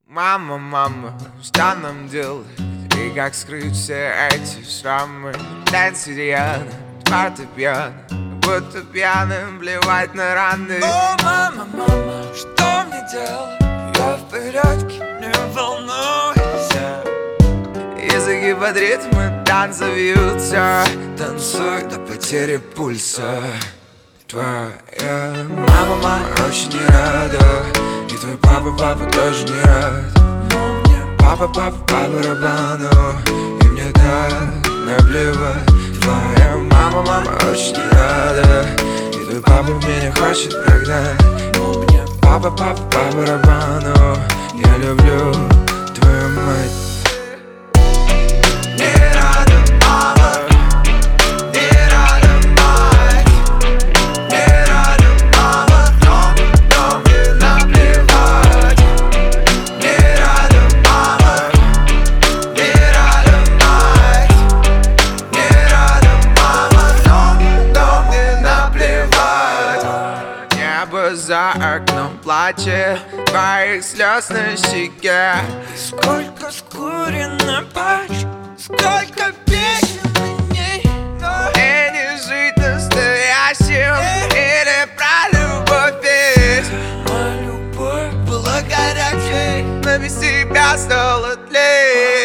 Мама, мама, что нам делать? И как скрыть все эти шрамы? Танцы рьяно, фортепиано, будто пьяным плевать на раны. О, мама, мама, что мне делать? Я в порядке, не волнуйся. Языки под ритмы танца вьются. Танцуй до потери пульса. Твоя мама очень не рада, и твой папа тоже не рад. Но мне Папа по барабану, и мне так наплевать. Твоя мама очень не рада, и твой папа меня хочет прогнать. но мне Папа по барабану, я люблю твою мать. Не рада мама, не рада мать, не рада мама, но мне наплевать. Не рада мама, не рада мать, не рада мама, но мне наплевать. Небо за окном плачет, твоих слез на щеке. сколько скурено пачек, сколько песен на ней. Но И не жить настоящим, или про любовь ведь. моя любовь была горячей. Но без тебя стало тлеть.